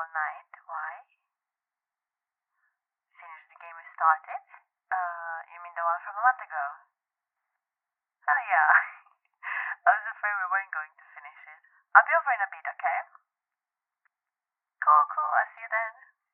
all night. Why? Since the game is started? You mean the one from a month ago? Oh yeah. I was afraid we weren't going to finish it. I'll be over in a bit, okay? Cool, cool. I'll see you then.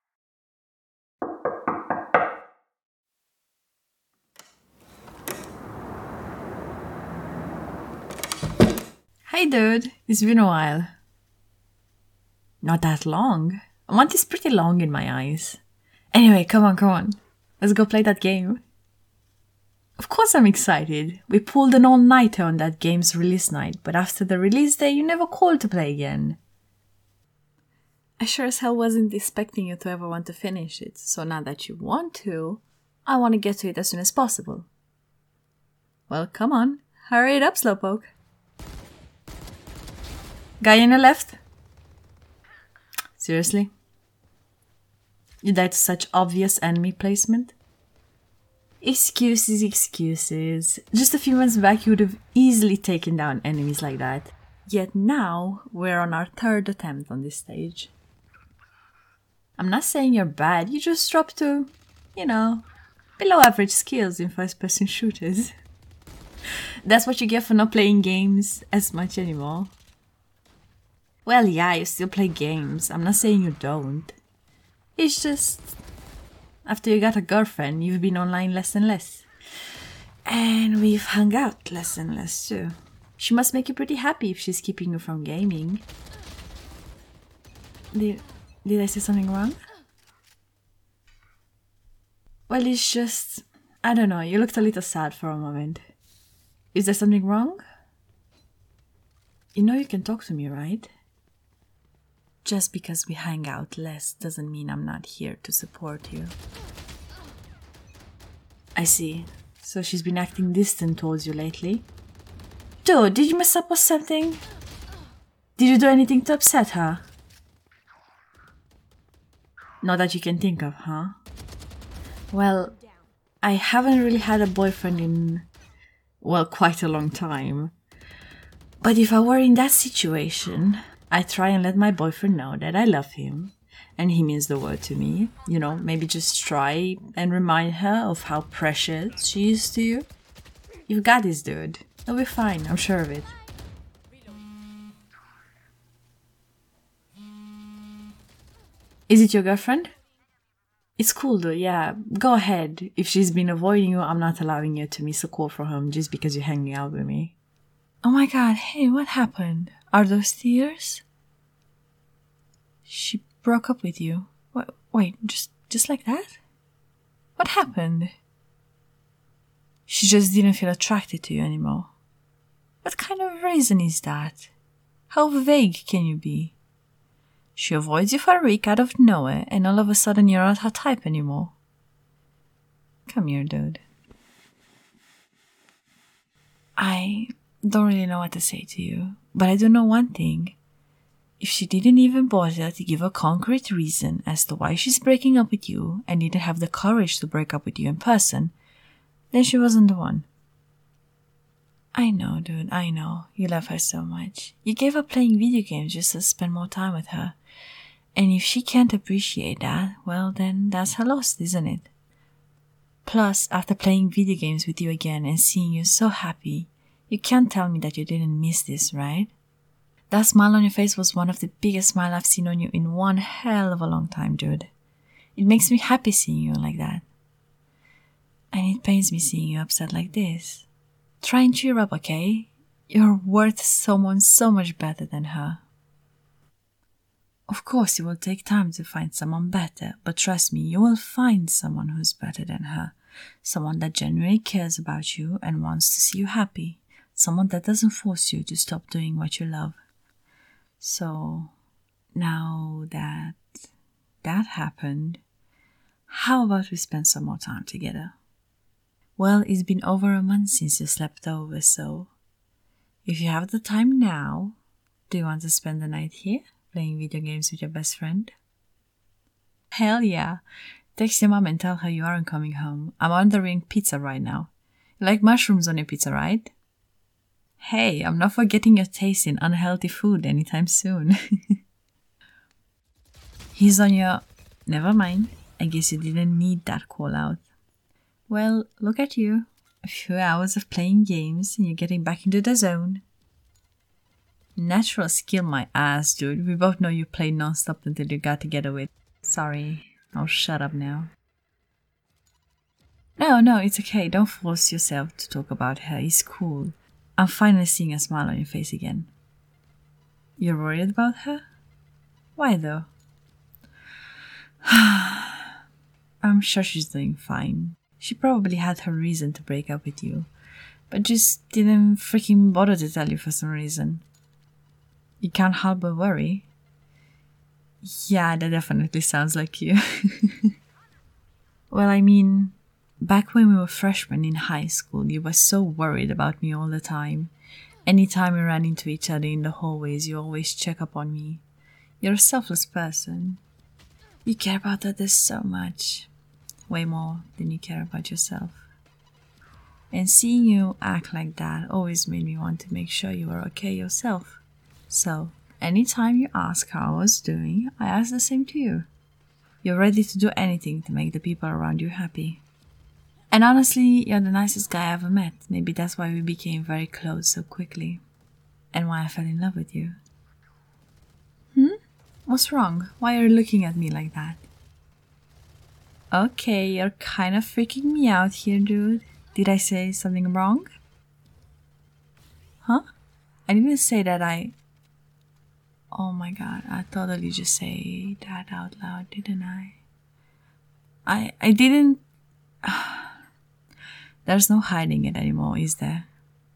Hey dude, it's been a while. Not that long. A month is pretty long in my eyes. Anyway, come on. Let's go play that game. Of course I'm excited. We pulled an all-nighter on that game's release night, but after the release day, you never called to play again. I sure as hell wasn't expecting you to ever want to finish it, so now that you want to, I want to get to it as soon as possible. Well, come on. Hurry it up, Slowpoke. Guy on your left? Seriously? You died to such obvious enemy placement? Excuses. Just a few months back you would have easily taken down enemies like that. Yet now, we're on our third attempt on this stage. I'm not saying you're bad, you just dropped to, below average skills in first-person shooters. That's what you get for not playing games as much anymore. Well, yeah, you still play games. I'm not saying you don't. It's just, after you got a girlfriend, you've been online less and less. And we've hung out less and less too. She must make you pretty happy if she's keeping you from gaming. Did I say something wrong? Well, it's just, I don't know, you looked a little sad for a moment. Is there something wrong? You know you can talk to me, right? Just because we hang out less doesn't mean I'm not here to support you. I see. So she's been acting distant towards you lately? Dude, did you mess up or something? Did you do anything to upset her? Not that you can think of, huh? Well, I haven't really had a boyfriend in, quite a long time. But if I were in that situation, I try and let my boyfriend know that I love him and he means the world to me. Maybe just try and remind her of how precious she is to you. You've got this, dude. It'll be fine, I'm sure of it. Is it your girlfriend? It's cool though, yeah. Go ahead. If she's been avoiding you, I'm not allowing you to miss a call from home just because you're hanging out with me. Oh my god, hey, what happened? Are those tears? She broke up with you. Wait, just like that? What happened? She just didn't feel attracted to you anymore. What kind of reason is that? How vague can you be? She avoids you for a week out of nowhere and all of a sudden you're not her type anymore. Come here, dude. I don't really know what to say to you, but I do know one thing. If she didn't even bother to give a concrete reason as to why she's breaking up with you and didn't have the courage to break up with you in person, then she wasn't the one. I know, dude, I know. You love her so much. You gave up playing video games just to spend more time with her. And if she can't appreciate that, well then that's her loss, isn't it? Plus, after playing video games with you again and seeing you so happy, you can't tell me that you didn't miss this, right? That smile on your face was one of the biggest smiles I've seen on you in one hell of a long time, dude. It makes me happy seeing you like that. And it pains me seeing you upset like this. Try and cheer up, okay? You're worth someone so much better than her. Of course, it will take time to find someone better, but trust me, you will find someone who's better than her. Someone that genuinely cares about you and wants to see you happy. Someone that doesn't force you to stop doing what you love. So, now that happened, how about we spend some more time together? Well, it's been over a month since you slept over, so if you have the time now, do you want to spend the night here, playing video games with your best friend? Hell yeah! Text your mom and tell her you aren't coming home. I'm ordering pizza right now. You like mushrooms on your pizza, right? Hey, I'm not forgetting your taste in unhealthy food anytime soon. He's on your... Never mind. I guess you didn't need that call out. Well, look at you. A few hours of playing games and you're getting back into the zone. Natural skill my ass, dude. We both know you played non-stop until you got together with... Sorry. I'll shut up now. No, it's okay. Don't force yourself to talk about her. It's cool. I'm finally seeing a smile on your face again. You're worried about her? Why though? I'm sure she's doing fine. She probably had her reason to break up with you, but just didn't freaking bother to tell you for some reason. You can't help but worry. Yeah, that definitely sounds like you. Well, I mean, back when we were freshmen in high school, you were so worried about me all the time. Anytime we ran into each other in the hallways, you always check up on me. You're a selfless person. You care about others so much. Way more than you care about yourself. And seeing you act like that always made me want to make sure you were okay yourself. So, anytime you ask how I was doing, I ask the same to you. You're ready to do anything to make the people around you happy. And honestly, you're the nicest guy I ever met. Maybe that's why we became very close so quickly. And why I fell in love with you. What's wrong? Why are you looking at me like that? Okay, you're kind of freaking me out here, dude. Did I say something wrong? Huh? I didn't say that Oh my god, I totally just say that out loud, didn't I? I didn't... There's no hiding it anymore, is there?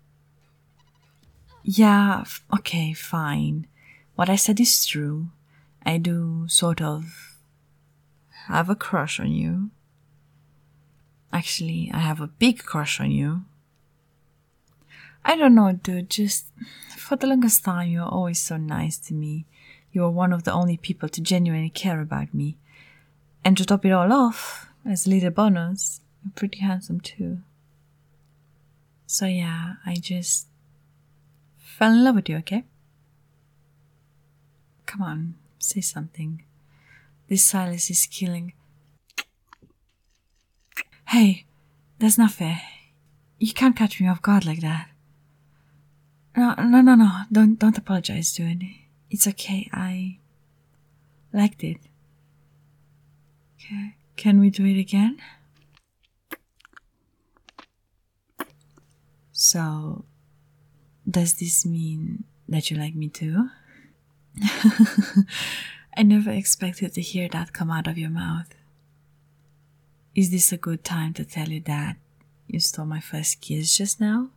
Yeah, okay, fine. What I said is true. I do sort of have a crush on you. Actually, I have a big crush on you. I don't know, dude, just for the longest time you were always so nice to me. You were one of the only people to genuinely care about me. And to top it all off, as a little bonus, you're pretty handsome too. So yeah, I just fell in love with you, okay? Come on, say something. This silence is killing. Hey, that's not fair. You can't catch me off guard like that. No. Don't apologize, dude. It's okay. I liked it. Okay. Can we do it again? So, does this mean that you like me too? I never expected to hear that come out of your mouth. Is this a good time to tell you that you stole my first kiss just now?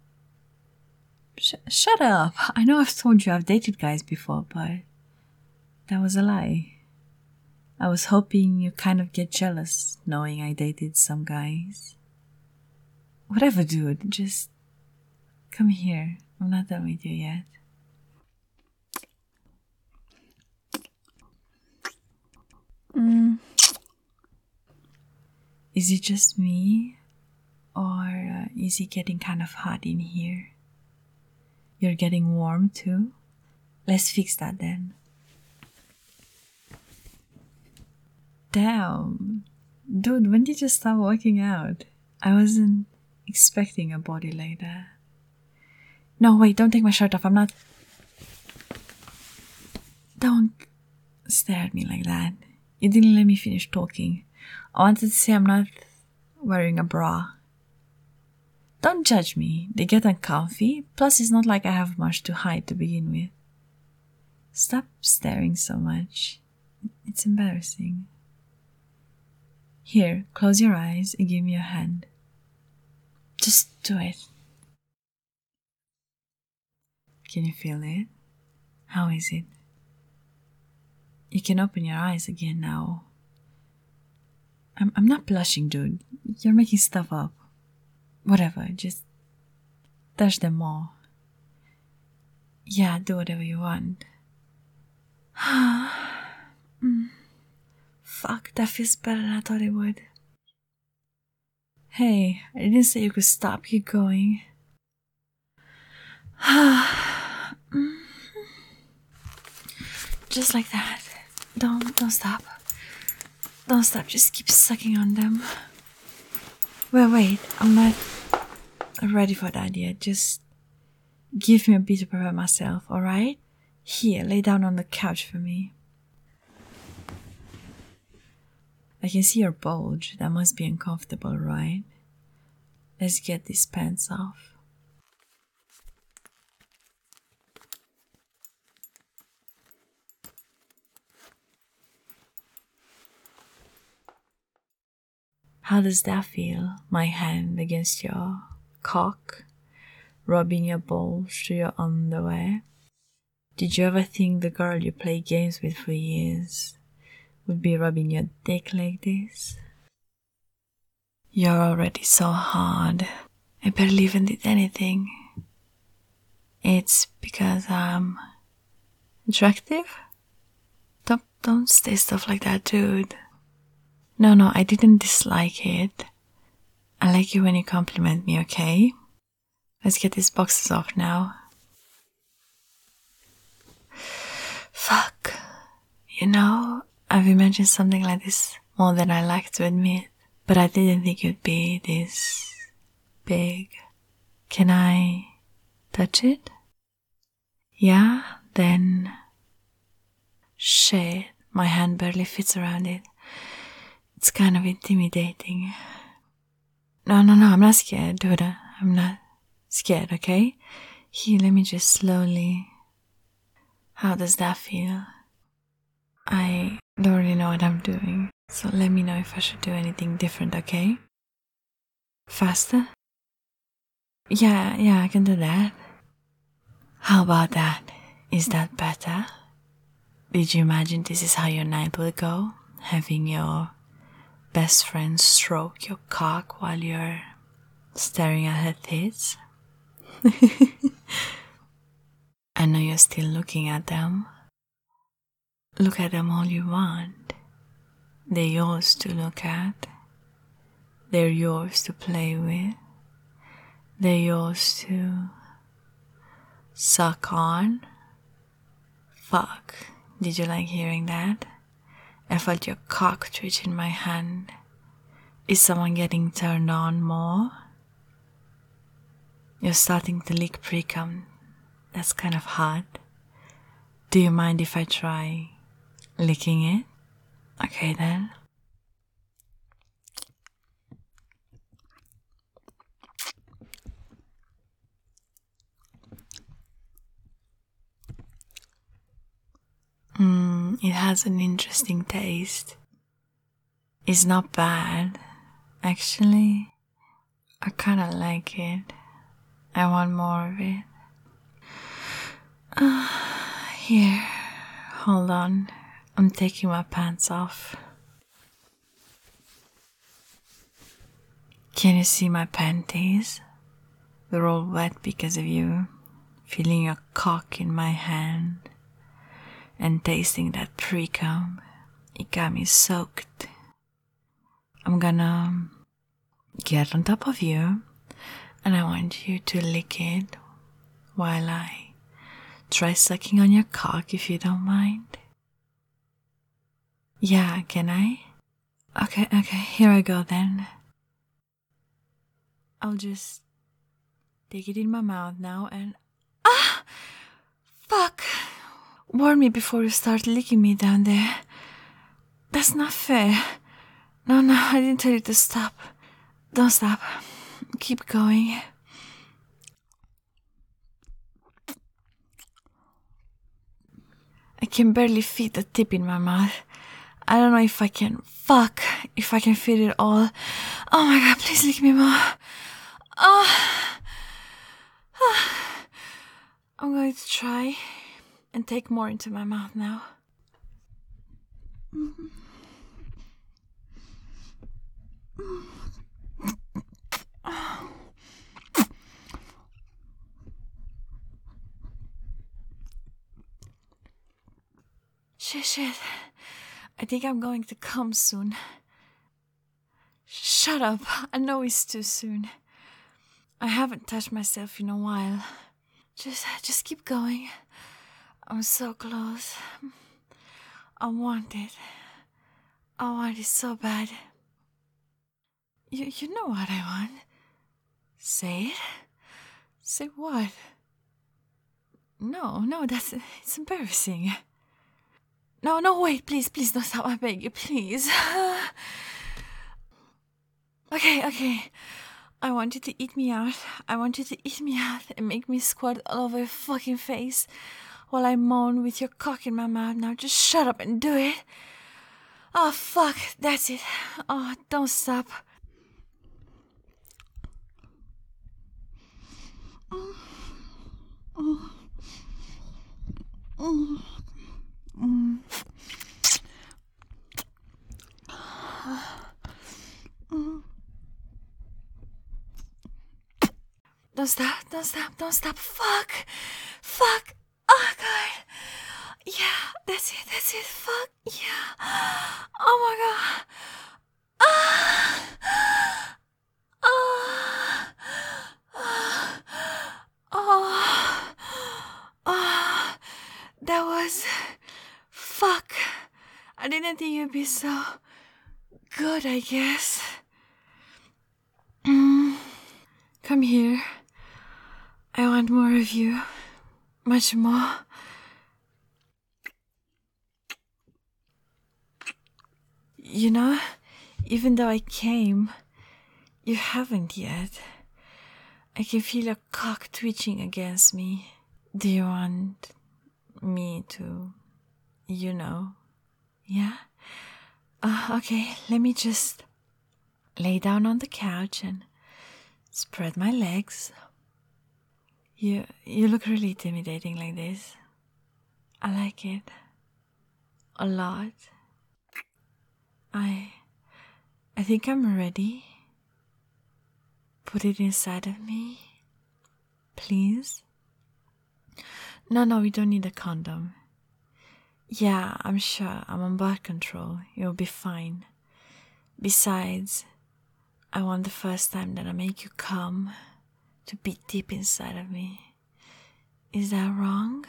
Shut up. I know I've told you I've dated guys before, but that was a lie. I was hoping you kind of get jealous knowing I dated some guys. Whatever, dude. Just come here. I'm not done with you yet. Is it just me? Or is it getting kind of hot in here? You're getting warm too? Let's fix that then. Damn. Dude, when did you start working out? I wasn't expecting a body like that. No, wait, don't take my shirt off. I'm not... Don't stare at me like that. You didn't let me finish talking. I wanted to say I'm not wearing a bra. Don't judge me. They get uncomfy. Plus, it's not like I have much to hide to begin with. Stop staring so much. It's embarrassing. Here, close your eyes and give me your hand. Just do it. Can you feel it? How is it? You can open your eyes again now. I'm not blushing, dude. You're making stuff up. Whatever, just touch them more. Yeah, do whatever you want. Fuck, that feels better than I thought it would. Hey, I didn't say you could stop. Keep going. Just like that. Don't stop. Don't stop, just keep sucking on them. Wait, I'm not ready for that yet. Just give me a bit to prepare myself, alright? Here, lay down on the couch for me. I can see your bulge. That must be uncomfortable, right? Let's get these pants off. How does that feel? My hand against your cock, rubbing your bulge to your underwear. Did you ever think the girl you play games with for years would be rubbing your dick like this? You're already so hard. I barely even did anything. It's because I'm attractive? Don't say stuff like that, dude. No, I didn't dislike it. I like you when you compliment me, okay? Let's get these boxes off now. Fuck. You know, I've imagined something like this more than I like to admit, but I didn't think it'd be this big. Can I touch it? Yeah? Then... Shit, my hand barely fits around it. It's kind of intimidating. No, I'm not scared, dude. I'm not scared, okay? Here, let me just slowly... How does that feel? I don't really know what I'm doing, so let me know if I should do anything different, okay? Faster? Yeah, I can do that. How about that? Is that better? Did you imagine this is how your night will go? Having your best friend stroke your cock while you're staring at her tits? I know you're still looking at them. Look at them all you want. They're yours to look at. They're yours to play with. They're yours to suck on. Fuck, did you like hearing that? I felt your cock twitch in my hand. Is someone getting turned on more? You're starting to leak pre-cum. That's kind of hot. Do you mind if I try licking it? Okay then. It has an interesting taste. It's not bad. Actually, I kinda like it. I want more of it. Here, hold on. I'm taking my pants off. Can you see my panties? They're all wet because of you. Feeling your cock in my hand and tasting that pre-cum. It got me soaked. I'm gonna get on top of you and I want you to lick it while I try sucking on your cock, if you don't mind. Yeah, can I? Okay, here I go then. I'll just take it in my mouth now and... Ah! Fuck! Warn me before you start licking me down there. That's not fair. No, I didn't tell you to stop. Don't stop. Keep going. I can barely fit the tip in my mouth. I don't know if I can... Fuck! If I can fit it all. Oh my god, please lick me more. I'm going to try and take more into my mouth now. Shit. I think I'm going to come soon. Shut up. I know it's too soon. I haven't touched myself in a while. Just keep going. I'm so close. I want it. I want it so bad. You know what I want. Say it. Say what? No, it's embarrassing. No, wait, please don't stop. I beg you, please. Okay. I want you to eat me out. I want you to eat me out and make me squirt all over your fucking face while I moan with your cock in my mouth. Now just shut up and do it. Oh, fuck. That's it. Oh, don't stop. Don't stop. Fuck. Oh, God. Yeah, that's it. Fuck. Yeah. Oh, my God. Ah. Ah. Oh, that was... Fuck. I didn't think you'd be so good, I guess. Come here. I want more of you. Much more. You know, even though I came, you haven't yet. I can feel your cock twitching against me. Do you want me to, yeah? Okay, let me just lay down on the couch and spread my legs. You look really intimidating like this. I like it. A lot. I think I'm ready. Put it inside of me. Please? No, we don't need a condom. Yeah, I'm sure. I'm on birth control. You'll be fine. Besides, I want the first time that I make you come to be deep inside of me. Is that wrong?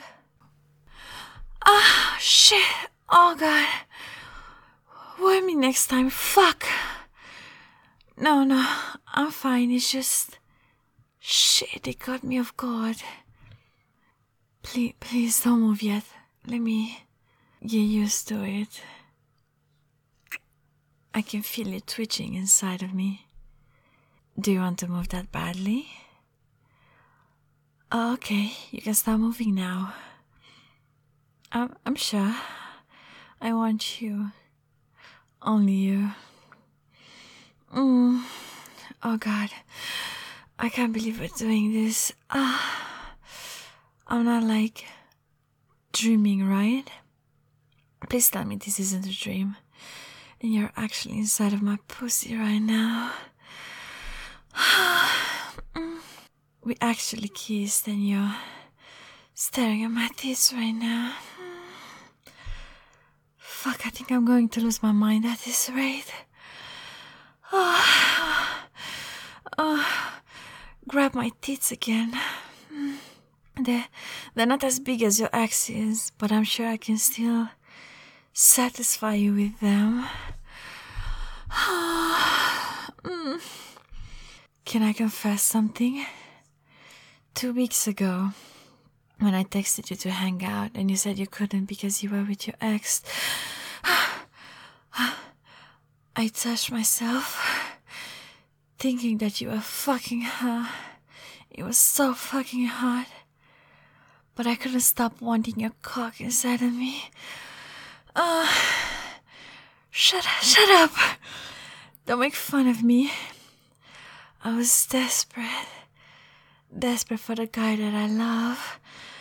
Ah, shit. Oh, God. Why me next time? Fuck. No, I'm fine. It's just... Shit, it got me off guard. Please don't move yet. Let me get used to it. I can feel it twitching inside of me. Do you want to move that badly? Oh, okay, you can start moving now. I'm sure. I want you. Only you. Oh, God. I can't believe we're doing this. I'm not, dreaming, right? Please tell me this isn't a dream. And you're actually inside of my pussy right now. We actually kissed and you're staring at my tits right now. Fuck, I think I'm going to lose my mind at this rate. Grab my tits again. They're not as big as your ex's, but I'm sure I can still satisfy you with them. Can I confess something? 2 weeks ago, when I texted you to hang out and you said you couldn't because you were with your ex, I touched myself, thinking that you were fucking her. It was so fucking hot. But I couldn't stop wanting your cock inside of me. Shut up. Don't make fun of me. I was desperate for the guy that I love.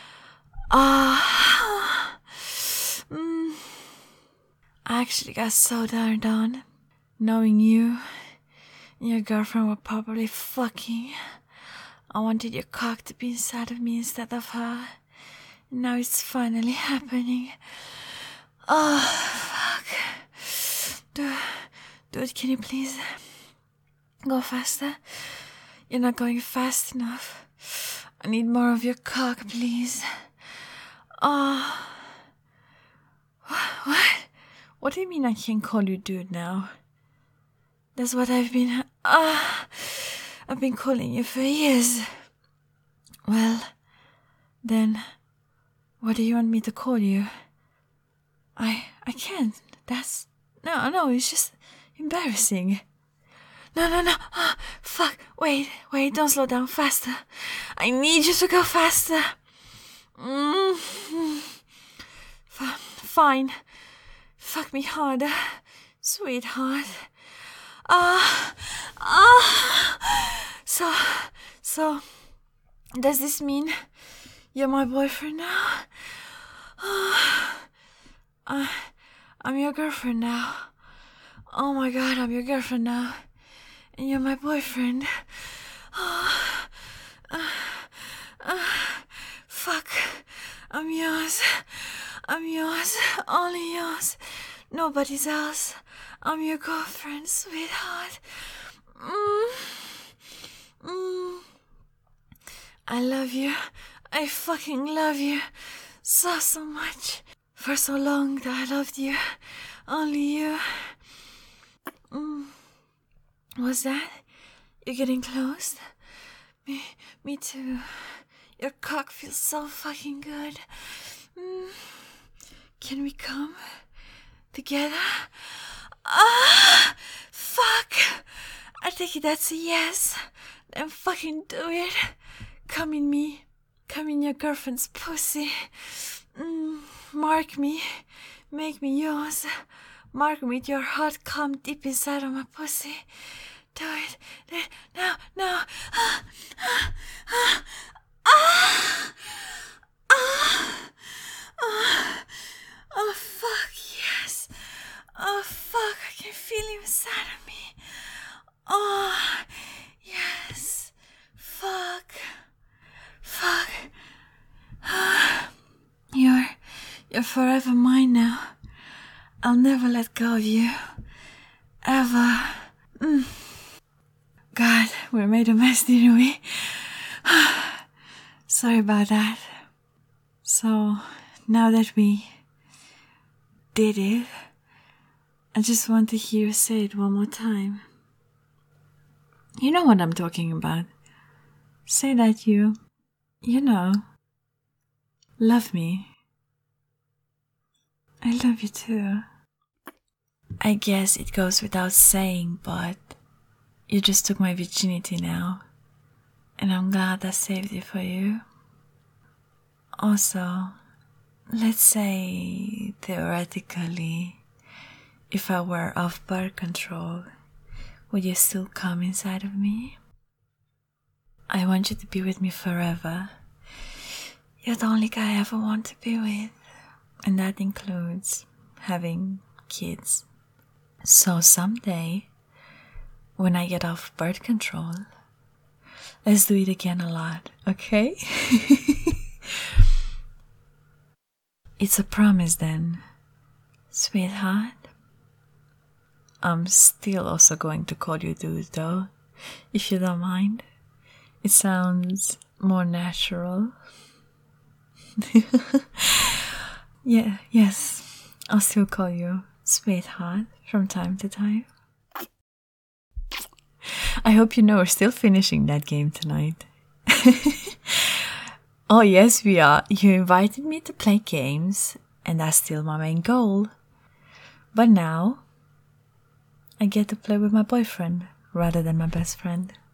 I actually got so turned on, knowing you and your girlfriend were probably fucking. I wanted your cock to be inside of me instead of her. And now it's finally happening. Oh, fuck. Dude, can you please go faster? You're not going fast enough. I need more of your cock, please. Oh. What? What do you mean I can't call you dude now? That's what I've been calling you for years. Well, then, what do you want me to call you? I can't. That's... No, it's just embarrassing. No. Fuck. Wait, don't slow down. Faster. I need you to go faster. Fine. Fuck me harder, sweetheart. So, does this mean you're my boyfriend now? I'm your girlfriend now. Oh my god, I'm your girlfriend now. And you're my boyfriend. Fuck. I'm yours. Only yours. Nobody's else. I'm your girlfriend, sweetheart. I love you. I fucking love you. So much. For so long that I loved you. Only you. What's that? You're getting close? Me too. Your cock feels so fucking good. Can we come together? Fuck. I think that's a yes. Then fucking do it. Come in me. Come in your girlfriend's pussy. Mark me. Make me yours. Mark me with your hot cum deep inside of my pussy. Do it. No. Oh, fuck, yes. Oh, fuck, I can feel him inside of me. Oh, yes. Fuck. You're forever mine now. I'll never let go of you. Ever. God, we made a mess, didn't we? Sorry about that. So, now that we did it, I just want to hear you say it one more time. You know what I'm talking about. Say that you know, love me. I love you too. I guess it goes without saying, but you just took my virginity now, and I'm glad I saved it for you. Also, let's say, theoretically, if I were off birth control, would you still come inside of me? I want you to be with me forever. You're the only guy I ever want to be with, and that includes having kids. So someday, when I get off birth control, let's do it again a lot, okay? It's a promise then, sweetheart. I'm still also going to call you dude though, if you don't mind. It sounds more natural. Yes, I'll still call you sweetheart from time to time. I hope you know we're still finishing that game tonight. Oh yes, we are. You invited me to play games, and that's still my main goal. But now, I get to play with my boyfriend rather than my best friend.